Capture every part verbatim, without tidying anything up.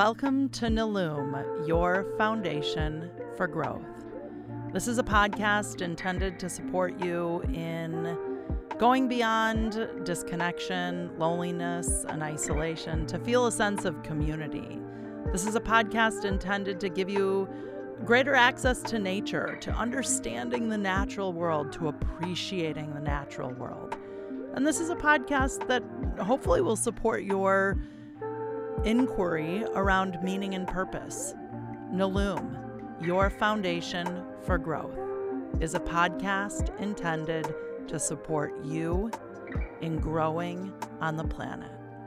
Welcome to Naloom, your foundation for growth. This is a podcast intended to support you in going beyond disconnection, loneliness, and isolation to feel a sense of community. This is a podcast intended to give you greater access to nature, to understanding the natural world, to appreciating the natural world. And this is a podcast that hopefully will support your inquiry around meaning and purpose. Naloom, your foundation for growth, is a podcast intended to support you in growing on the planet.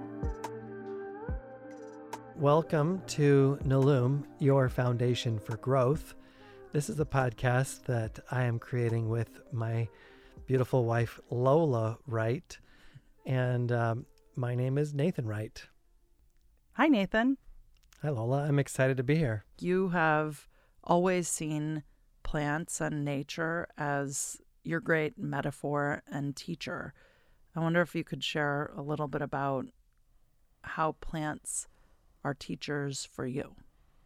Welcome to Naloom, your foundation for growth. This is a podcast that I am creating with my beautiful wife, Lola Wright, and um, my name is Nathan Wright. Hi, Nathan. Hi, Lola. I'm excited to be here. You have always seen plants and nature as your great metaphor and teacher. I wonder if you could share a little bit about how plants are teachers for you.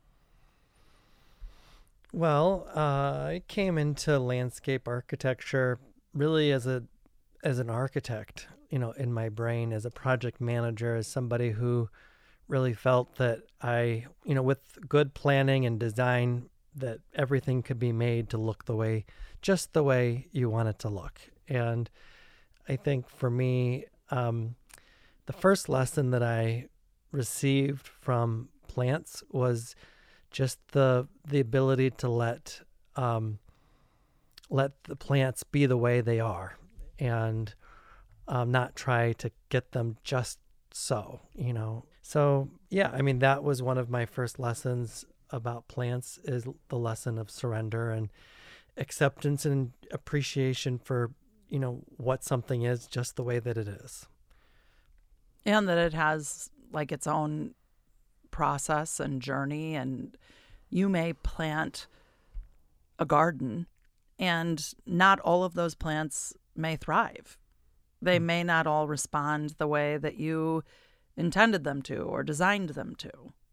Well, uh, I came into landscape architecture really as a as an architect, you know, in my brain, as a project manager, as somebody who really felt that I, you know, with good planning and design, that everything could be made to look the way, just the way you want it to look. And I think for me, um, the first lesson that I received from plants was just the the ability to let um, let the plants be the way they are, and um, not try to get them just so, you know. So yeah, I mean, that was one of my first lessons about plants, is the lesson of surrender and acceptance and appreciation for, you know, what something is just the way that it is. And that it has like its own process and journey, and you may plant a garden and not all of those plants may thrive. They mm-hmm. may not all respond the way that you intended them to or designed them to.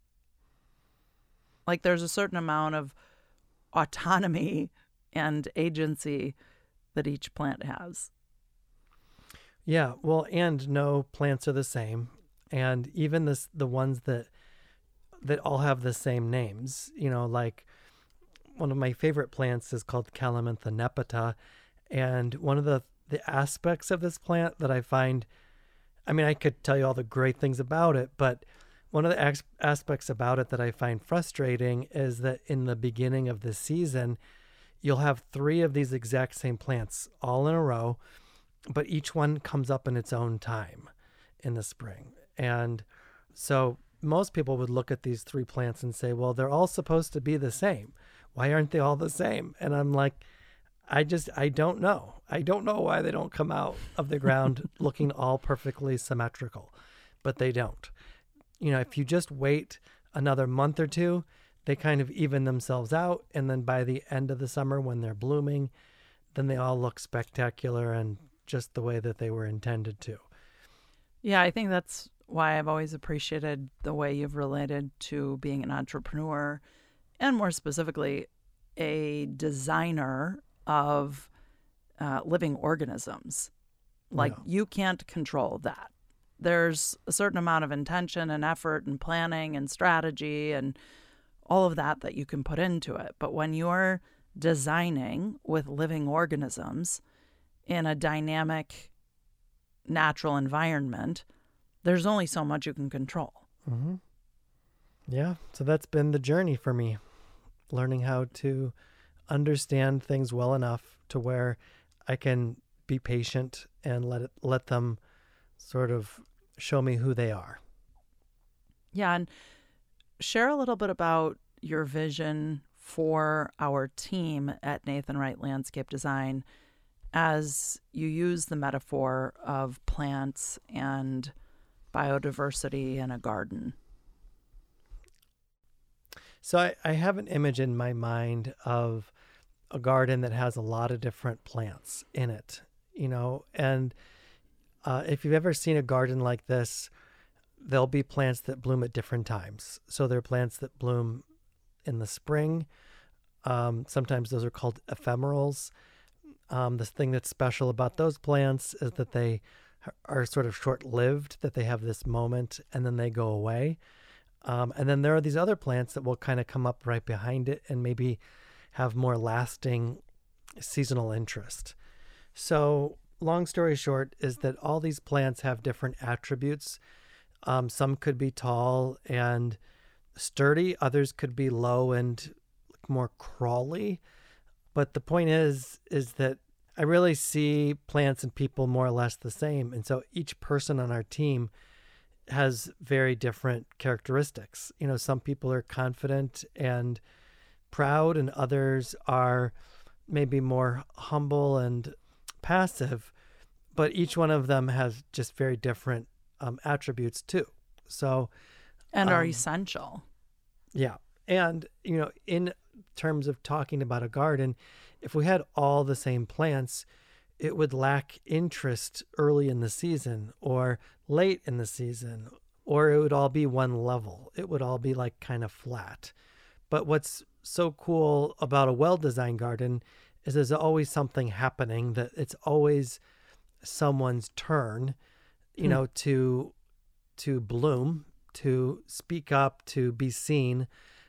Like, there's a certain amount of autonomy and agency that each plant has. Yeah, well, and no plants are the same. And even this, the ones that that all have the same names, you know, like one of my favorite plants is called Calamintha nepeta. And one of the, the aspects of this plant that I find, I mean, I could tell you all the great things about it, but one of the ex- aspects about it that I find frustrating is that in the beginning of the season, you'll have three of these exact same plants all in a row, but each one comes up in its own time in the spring. And so most people would look at these three plants and say, well, they're all supposed to be the same. Why aren't they all the same? And I'm like, I just, I don't know. I don't know why they don't come out of the ground looking all perfectly symmetrical, but they don't. You know, if you just wait another month or two, they kind of even themselves out. And then by the end of the summer, when they're blooming, then they all look spectacular and just the way that they were intended to. Yeah, I think that's why I've always appreciated the way you've related to being an entrepreneur, and more specifically, a designer of uh, living organisms. Like, yeah. You can't control that. There's a certain amount of intention and effort and planning and strategy and all of that that you can put into it. But when you're designing with living organisms in a dynamic, natural environment, there's only so much you can control. Mm-hmm. Yeah, so that's been the journey for me, learning how to understand things well enough to where I can be patient and let it let them sort of show me who they are. Yeah, and share a little bit about your vision for our team at Nathan Wright Landscape Design as you use the metaphor of plants and biodiversity in a garden. So I, I have an image in my mind of a garden that has a lot of different plants in it, you know, and uh, if you've ever seen a garden like this, there'll be plants that bloom at different times. So there are plants that bloom in the spring. Um, sometimes those are called ephemerals. Um, the thing that's special about those plants is that they are sort of short-lived, that they have this moment and then they go away. Um, and then there are these other plants that will kind of come up right behind it and maybe have more lasting seasonal interest. So long story short is that all these plants have different attributes. Um, some could be tall and sturdy. Others could be low and more crawly. But the point is, is that I really see plants and people more or less the same. And so each person on our team has very different characteristics. You know, some people are confident and proud, and others are maybe more humble and passive. But each one of them has just very different um, attributes too. So, and are um, essential. Yeah. And, you know, in terms of talking about a garden, if we had all the same plants, it would lack interest early in the season or late in the season, or it would all be one level. It would all be like kind of flat. But what's so cool about a well-designed garden is there's always something happening, that it's always someone's turn, you Hmm. know, to to bloom, to speak up, to be seen.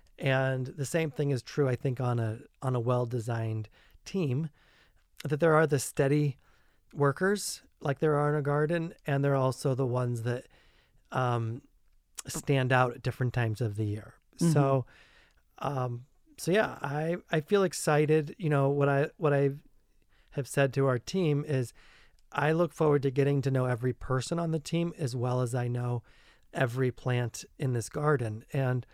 And the same thing is true, I think, on a on a well-designed team, that there are the steady workers like there are in a garden, and there are also the ones that um, stand out at different times of the year. Mhm. So, um, so yeah, I I feel excited. You know, what I what I have said to our team is, I look forward to getting to know every person on the team as well as I know every plant in this garden. And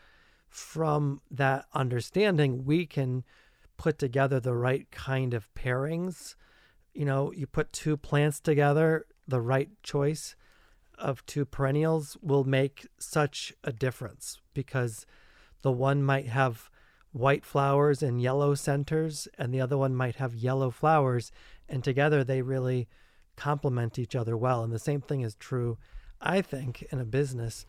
from that understanding, we can put together the right kind of pairings. You know, you put two plants together, the right choice of two perennials will make such a difference, because the one might have white flowers and yellow centers, and the other one might have yellow flowers, and together they really complement each other well. And the same thing is true, I think, in a business.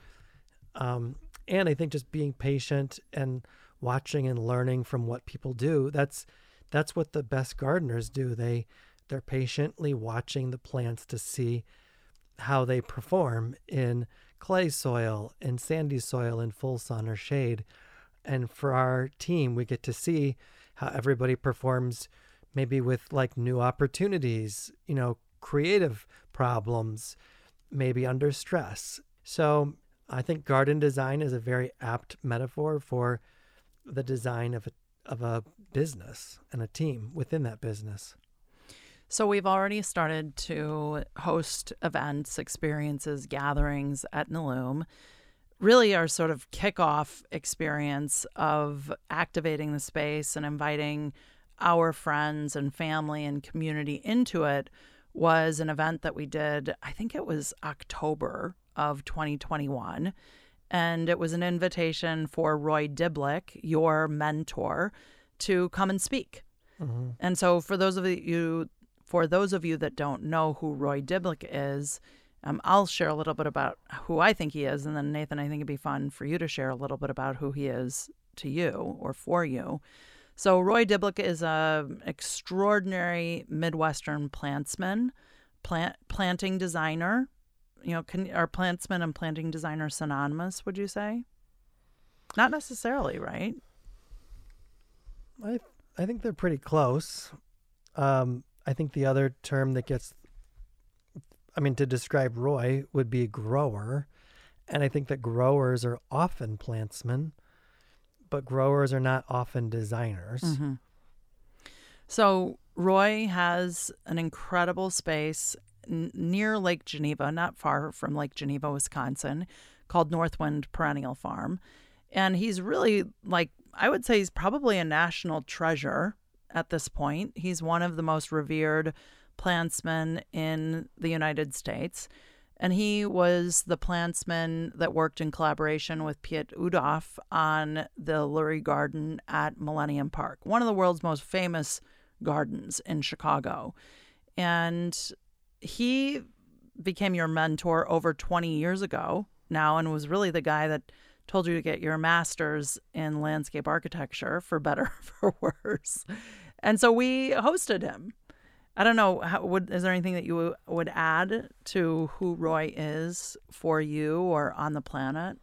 Um, and I think just being patient and watching and learning from what people do, that's that's what the best gardeners do. They they're patiently watching the plants to see how they perform in clay soil, in sandy soil, in full sun or shade. And for our team, we get to see how everybody performs, maybe with like new opportunities, you know, creative problems, maybe under stress. So I think garden design is a very apt metaphor for the design of a, of a business and a team within that business. So we've already started to host events, experiences, gatherings at Naloom. Really our sort of kickoff experience of activating the space and inviting our friends and family and community into it was an event that we did, I think it was October of twenty twenty-one. And it was an invitation for Roy Diblick, your mentor, to come and speak. Mm-hmm. And so for those of you for those of you that don't know who Roy Diblick is, um, I'll share a little bit about who I think he is. And then, Nathan, I think it'd be fun for you to share a little bit about who he is to you or for you. So Roy Diblick is an extraordinary Midwestern plantsman, plant planting designer. You know, can, are plantsman and planting designer synonymous, would you say? Not necessarily, right? I I think they're pretty close. Um, I think the other term that gets, I mean, to describe Roy would be grower. And I think that growers are often plantsmen, but growers are not often designers. Mm-hmm. So Roy has an incredible space n- near Lake Geneva, not far from Lake Geneva, Wisconsin, called Northwind Perennial Farm. And he's really, like, I would say he's probably a national treasure at this point. He's one of the most revered plantsmen in the United States. And he was the plantsman that worked in collaboration with Piet Oudolph on the Lurie Garden at Millennium Park, one of the world's most famous gardens in Chicago. And he became your mentor over twenty years ago, now and was really the guy that told you to get your master's in landscape architecture, for better or for worse. And so we hosted him. I don't know, how, would, is there anything that you would add to who Roy is for you or on the planet?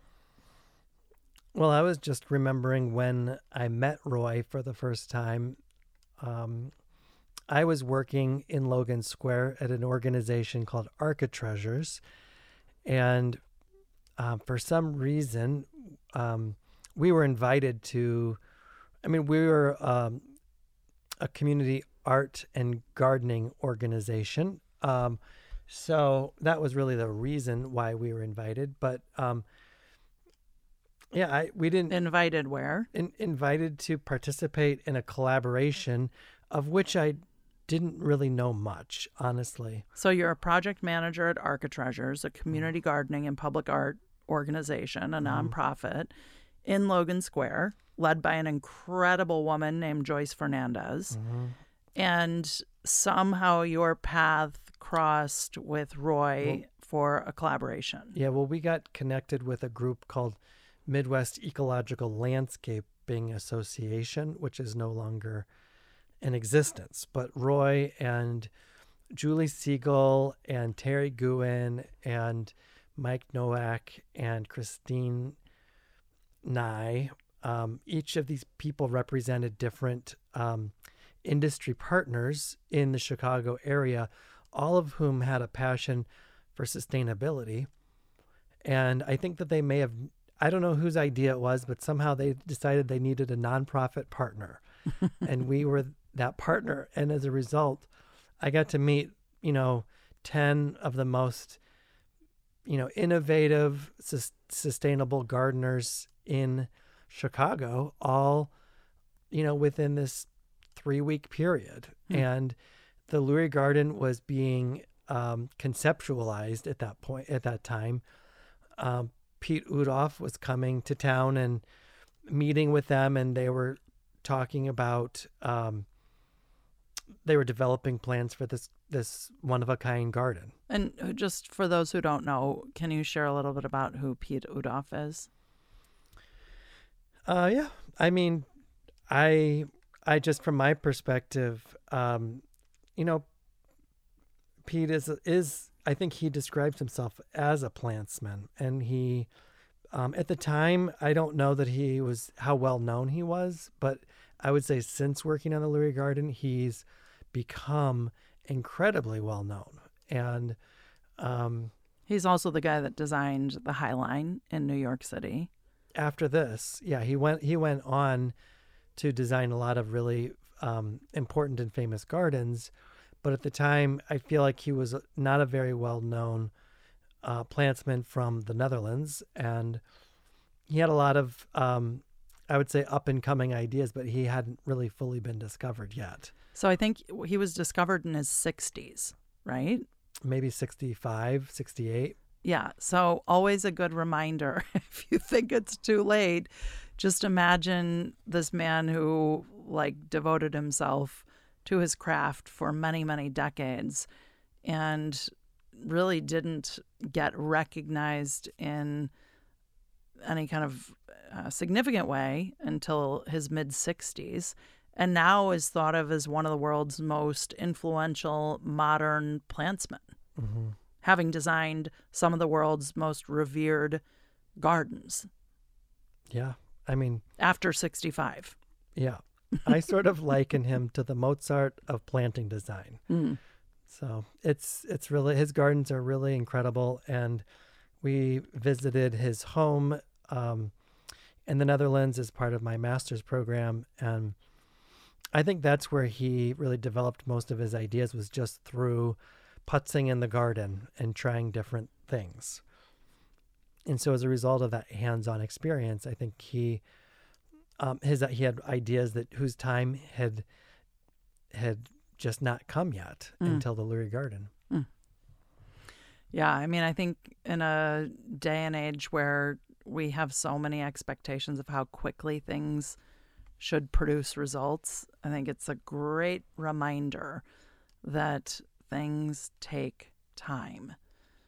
Well, I was just remembering when I met Roy for the first time. Um, I was working in Logan Square at an organization called Architreasures. And uh, for some reason, um, we were invited to, I mean, we were um, a community art and gardening organization. Um, so that was really the reason why we were invited. But um, yeah, I, we didn't. Invited where? In, invited to participate in a collaboration of which I didn't really know much, honestly. So you're a project manager at Architreasures, a community gardening and public art organization, a Mm-hmm. nonprofit in Logan Square, led by an incredible woman named Joyce Fernandez. Mm-hmm. And somehow your path crossed with Roy Well, for a collaboration. Yeah, well, we got connected with a group called Midwest Ecological Landscaping Association, which is no longer in existence. But Roy and Julie Siegel and Terry Guin and Mike Nowak and Christine Nye, um, each of these people represented different um, industry partners in the Chicago area, all of whom had a passion for sustainability. And I think that they may have, I don't know whose idea it was, but somehow they decided they needed a nonprofit partner. And we were that partner. And as a result, I got to meet, you know, ten of the most, you know, innovative, sus- sustainable gardeners in Chicago, all, you know, within this three week period. Mm. And the Lurie Garden was being um, conceptualized at that point, at that time. Um, Pete Udoff was coming to town and meeting with them, and they were talking about, um, they were developing plans for this, this one of a kind garden. And just for those who don't know, can you share a little bit about who Pete Udoff is? Uh, yeah. I mean, I, I just, from my perspective, um, you know, Pete is, is, I think he describes himself as a plantsman, and he, um, at the time, I don't know that he was, how well known he was, but I would say since working on the Lurie Garden, he's become incredibly well known. And, um, he's also the guy that designed the High Line in New York City. After this, yeah, he went, he went on to design a lot of really, um, important and famous gardens. But at the time, I feel like he was not a very well-known uh, plantsman from the Netherlands. And he had a lot of, um, I would say, up-and-coming ideas, but he hadn't really fully been discovered yet. So I think he was discovered in his sixties, right? Maybe sixty-five, sixty-eight. Yeah. So always a good reminder, if you think it's too late, just imagine this man who, like, devoted himself to his craft for many, many decades and really didn't get recognized in any kind of uh, significant way until his mid-sixties, and now is thought of as one of the world's most influential modern plantsmen, mm-hmm. having designed some of the world's most revered gardens. Yeah, I mean... After sixty-five. Yeah. I sort of liken him to the Mozart of planting design. Mm. So it's it's really, his gardens are really incredible. And we visited his home um, in the Netherlands as part of my master's program. And I think that's where he really developed most of his ideas, was just through putzing in the garden and trying different things. And so as a result of that hands-on experience, I think he... Um, his he had ideas that whose time had had just not come yet mm. until the Lurie Garden. Mm. Yeah, I mean, I think in a day and age where we have so many expectations of how quickly things should produce results, I think it's a great reminder that things take time.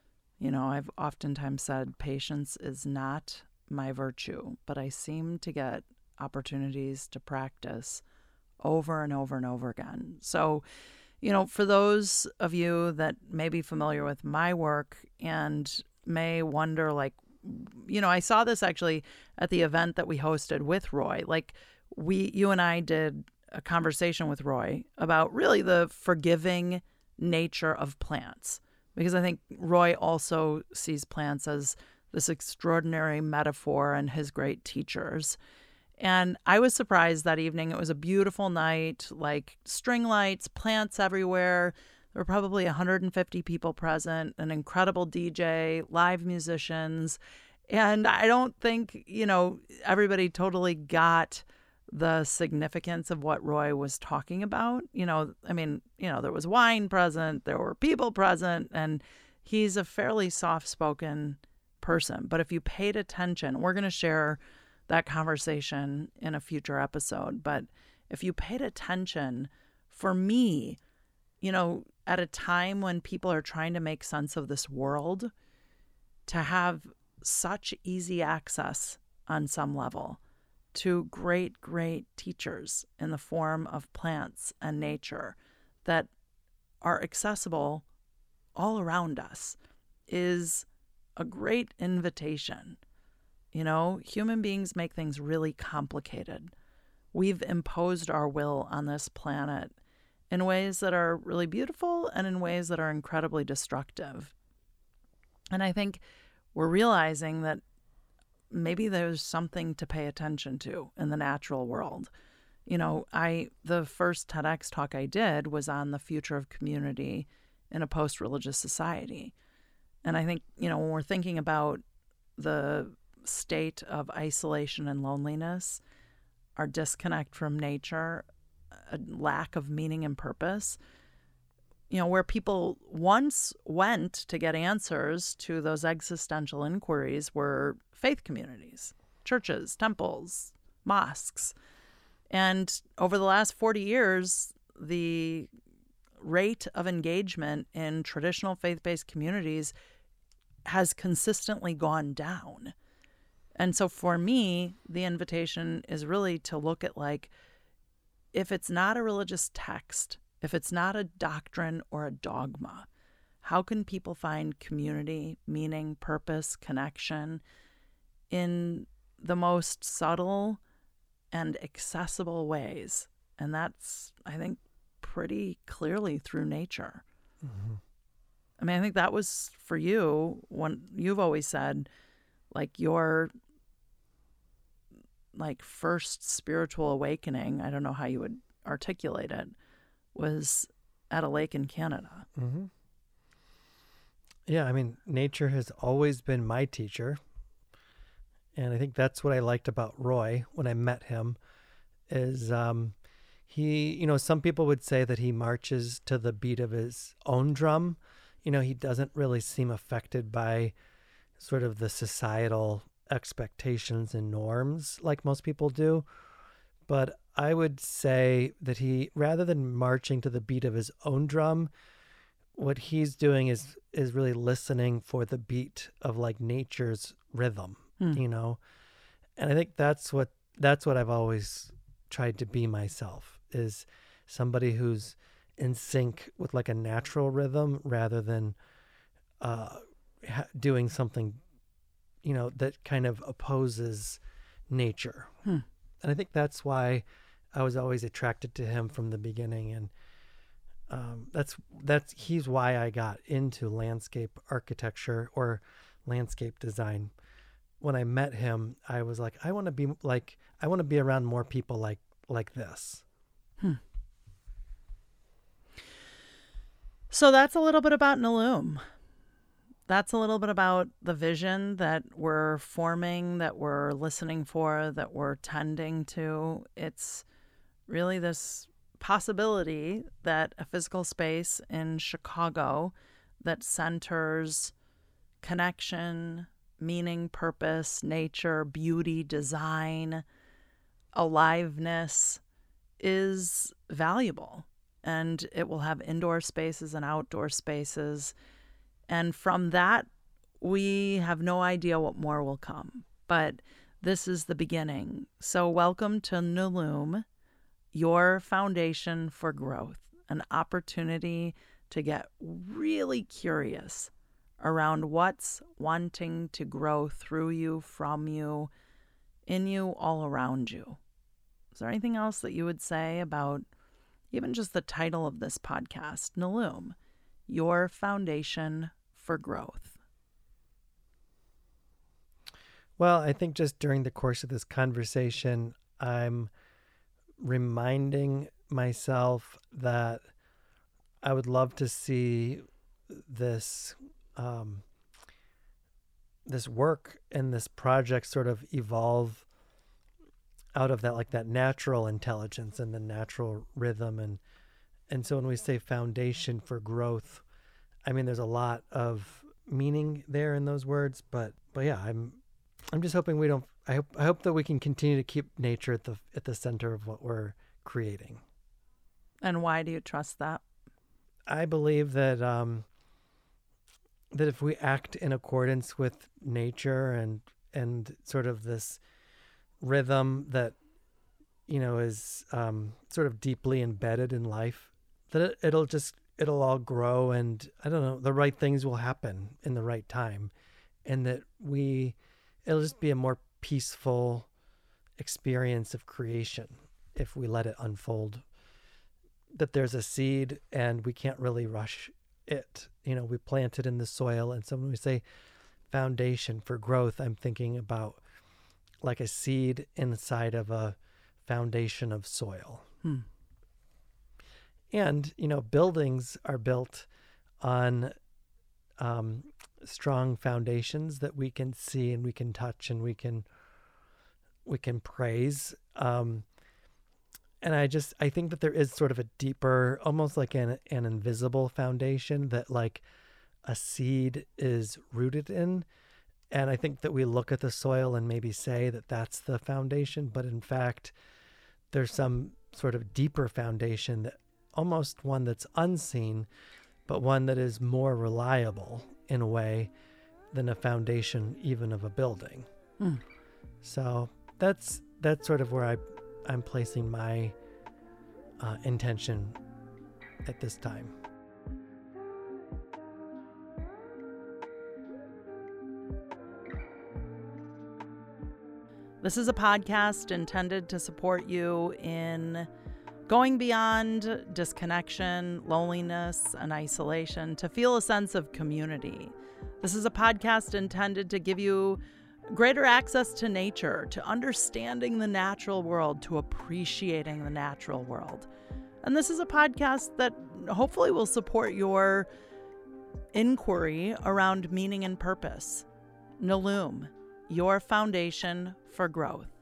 You know, I've oftentimes said patience is not my virtue, but I seem to get opportunities to practice over and over and over again. So, you know, for those of you that may be familiar with my work and may wonder, like, you know, I saw this actually at the event that we hosted with Roy. Like, we, you and I did a conversation with Roy about really the forgiving nature of plants, because I think Roy also sees plants as this extraordinary metaphor and his great teachers. And I was surprised that evening. It was a beautiful night, like string lights, plants everywhere. There were probably one hundred fifty people present, an incredible D J, live musicians. And I don't think, you know, everybody totally got the significance of what Roy was talking about. You know, I mean, you know, there was wine present, there were people present, and he's a fairly soft-spoken person. But if you paid attention, we're going to share that conversation in a future episode. But if you paid attention, for me, you know, at a time when people are trying to make sense of this world, to have such easy access on some level to great, great teachers in the form of plants and nature that are accessible all around us is a great invitation. You know, human beings make things really complicated. We've imposed our will on this planet in ways that are really beautiful and in ways that are incredibly destructive. And I think we're realizing that maybe there's something to pay attention to in the natural world. You know, I the first TEDx talk I did was on the future of community in a post-religious society. And I think, you know, when we're thinking about the state of isolation and loneliness, our disconnect from nature, a lack of meaning and purpose, you know, where people once went to get answers to those existential inquiries were faith communities, churches, temples, mosques. And over the last forty years, the rate of engagement in traditional faith-based communities has consistently gone down. And so for me, the invitation is really to look at, like, if it's not a religious text, if it's not a doctrine or a dogma, how can people find community, meaning, purpose, connection in the most subtle and accessible ways? And that's, I think, pretty clearly through nature. Mm-hmm. I mean, I think that was for you when you've always said, like, your like first spiritual awakening, I don't know how you would articulate it, was at a lake in Canada. Mm-hmm. Yeah, I mean, nature has always been my teacher. And I think that's what I liked about Roy when I met him is um, he, you know, some people would say that he marches to the beat of his own drum. You know, he doesn't really seem affected by sort of the societal expectations and norms like most people do. But I would say that he, rather than marching to the beat of his own drum, what he's doing is is really listening for the beat of like nature's rhythm, hmm. you know? And I think that's what that's what I've always tried to be myself, is somebody who's in sync with like a natural rhythm rather than uh, ha- doing something, you know, that kind of opposes nature. Hmm. And I think that's why I was always attracted to him from the beginning. And um, that's that's he's why I got into landscape architecture or landscape design. When I met him, I was like, I want to be like, I want to be around more people like like this. Hmm. So that's a little bit about Naloom. That's a little bit about the vision that we're forming, that we're listening for, that we're tending to. It's really this possibility that a physical space in Chicago that centers connection, meaning, purpose, nature, beauty, design, aliveness is valuable. And it will have indoor spaces and outdoor spaces. And from that we have no idea what more will come, but this is the beginning. So welcome to Naloom, your foundation for growth, an opportunity to get really curious around what's wanting to grow through you, from you, in you, all around you. Is there anything else that you would say about even just the title of this podcast, Naloom, your foundation for growth? Well, I think just during the course of this conversation, I'm reminding myself that I would love to see this um, this work and this project sort of evolve out of that, like that natural intelligence and the natural rhythm. And, and so when we say foundation for growth, I mean, there's a lot of meaning there in those words, but, but yeah, I'm, I'm just hoping we don't, I hope, I hope that we can continue to keep nature at the, at the center of what we're creating. And why do you trust that? I believe that, um, that if we act in accordance with nature and, and sort of this rhythm that, you know, is um, sort of deeply embedded in life, that it, it'll just, it'll all grow, and I don't know, the right things will happen in the right time, and that we, it'll just be a more peaceful experience of creation if we let it unfold. That there's a seed and we can't really rush it. You know, we plant it in the soil, and so when we say foundation for growth, I'm thinking about like a seed inside of a foundation of soil. Hmm. And, you know, buildings are built on um, strong foundations that we can see and we can touch and we can we can praise. Um, and I just, I think that there is sort of a deeper, almost like an, an invisible foundation that like a seed is rooted in. And I think that we look at the soil and maybe say that that's the foundation, but in fact, there's some sort of deeper foundation, that almost one that's unseen, but one that is more reliable in a way than a foundation even of a building. Hmm. So that's that's sort of where I, I'm placing my uh, intention at this time. This is a podcast intended to support you in going beyond disconnection, loneliness, and isolation to feel a sense of community. This is a podcast intended to give you greater access to nature, to understanding the natural world, to appreciating the natural world. And this is a podcast that hopefully will support your inquiry around meaning and purpose. Naloom, your foundation for growth.